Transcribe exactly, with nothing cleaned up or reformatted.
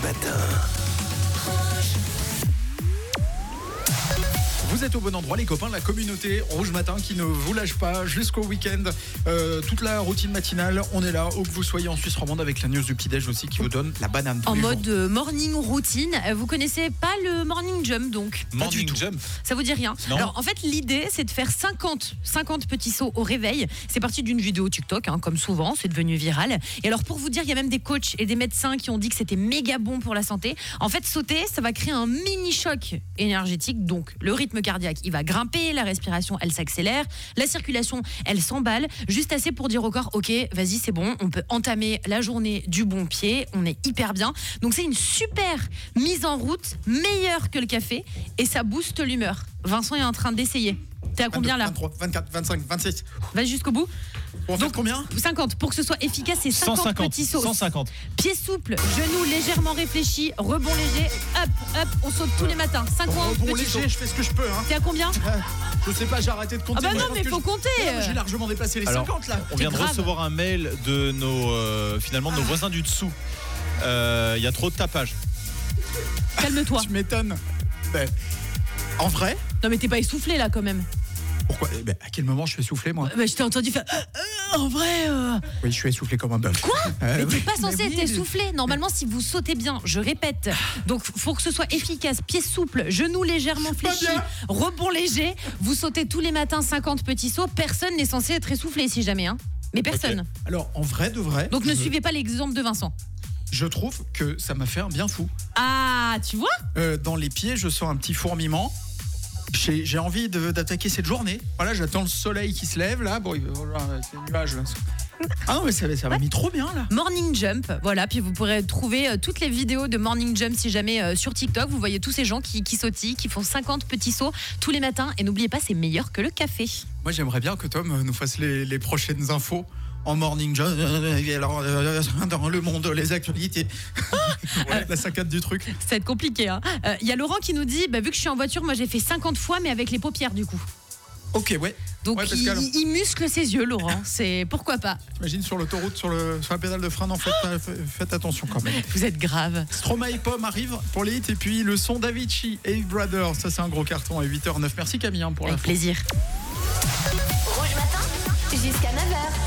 Matin. Vous êtes au bon endroit les copains, la communauté Rouge Matin qui ne vous lâche pas jusqu'au week-end. Euh, toute la routine matinale, on est là, où que vous soyez en Suisse romande avec la news du petit-déj aussi qui vous donne la banane. En mode euh, morning routine, vous connaissez pas le morning jump donc? Morning jump. Ça vous dit rien? Non. Alors en fait l'idée c'est de faire cinquante, cinquante petits sauts au réveil. C'est parti d'une vidéo TikTok hein, comme souvent, c'est devenu viral. Et alors pour vous dire, il y a même des coachs et des médecins qui ont dit que c'était méga bon pour la santé. En fait sauter, ça va créer un mini choc énergétique, donc le rythme cardiaque il va grimper, la respiration elle s'accélère, la circulation elle s'emballe, juste assez pour dire au corps ok vas-y c'est bon, on peut entamer la journée du bon pied, on est hyper bien. Donc c'est une super mise en route, meilleure que le café et ça booste l'humeur. Vincent est en train d'essayer. T'es à combien là? vingt-trois, vingt-quatre, vingt-cinq, vingt-six. Vas jusqu'au bout. On fait combien? cinquante. Pour que ce soit efficace, c'est cinquante, cent cinquante, petits sauts. cent cinquante. Pieds souples, genoux légèrement réfléchis, rebond léger, hop, hop, on saute tous les matins. cinquante Bon petits léger, sauts. je fais ce que je peux. Hein. T'es à combien? Je sais pas, j'ai arrêté de compter. Ah bah Moi, non je pense mais que faut je- compter. Non, J'ai largement dépassé les Alors, cinquante là. On vient de grave. recevoir un mail de nos euh, finalement de nos voisins du dessous. Euh, Il y a trop de tapage. Calme-toi. Tu m'étonnes. Ben, en vrai, Non mais t'es pas essoufflé là quand même. pourquoi eh ben, à quel moment je suis essoufflé moi? Bah, je t'ai entendu faire euh, euh, en vrai euh... Oui, je suis essoufflé comme un bœuf. Quoi? Mais t'es pas censé être essoufflé. Normalement, si vous sautez bien, je répète. Donc, faut que ce soit efficace. Pieds souples, genoux légèrement Pas fléchis, bien. rebond léger. Vous sautez tous les matins cinquante petits sauts. Personne n'est censé être essoufflé si jamais. Hein. Mais personne. Alors, en vrai de vrai, Donc, ne je, suivez pas l'exemple de Vincent. je trouve que ça m'a fait un bien fou. Ah, tu vois? Euh, dans les pieds, je sens un petit fourmillement. J'ai j'ai envie de- d'attaquer cette journée. Voilà, j'attends le soleil qui se lève là. Bon, il- voilà, c'est les nuages là. Ah non, mais ça, ça m'a mis trop bien là. Morning Jump, voilà, puis vous pourrez trouver euh, toutes les vidéos de Morning Jump si jamais euh, sur TikTok, vous voyez tous ces gens qui, qui sautillent, qui font cinquante petits sauts tous les matins et n'oubliez pas, c'est meilleur que le café. Moi, j'aimerais bien que Tom euh, nous fasse les, les prochaines infos en morning jump. Alors, euh, dans le monde, les actualités. Ouais, la saccade du truc. Ça va être compliqué. Il hein. euh, y a Laurent qui nous dit, bah, vu que je suis en voiture, moi j'ai fait cinquante fois mais avec les paupières du coup. Ok, ouais. Donc Ouais, il, Pascal. il- il muscle ses yeux, Laurent. C'est pourquoi pas. Imagine sur l'autoroute, sur, le, sur la pédale de frein, non, faites, euh, faites attention quand même. Vous êtes grave. Stromae Pomme arrive pour les hits et puis le son d'Avicii, Hey Brother, ça c'est un gros carton à huit heures neuf. Merci Camille hein, pour la Avec plaisir. Rouge Matin, jusqu'à neuf heures.